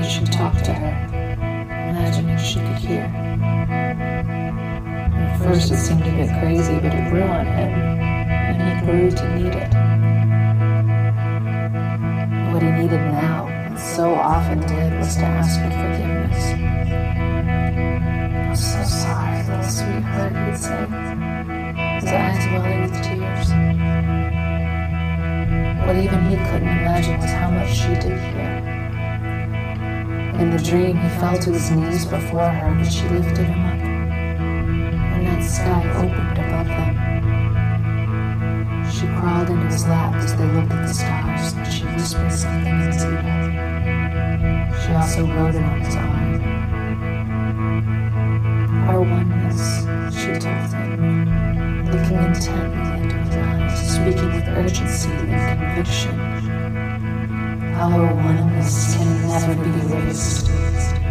that she talked to her, imagining she could hear. At first it seemed a bit crazy, but it grew on him, and he grew to need it. What he needed now, and so often did, was to ask for forgiveness. "I'm so sorry, little sweetheart," he'd say, his eyes welling with tears. What even he couldn't imagine was how much she did hear. In the dream, he fell to his knees before her, but she lifted him up. The night sky opened above them. She crawled into his lap as they looked at the stars, and she whispered something in his ear. She also wrote it on his arm. "Our oneness," she told him, looking intently into his eyes, speaking with urgency and conviction. "Our oneness can never be erased.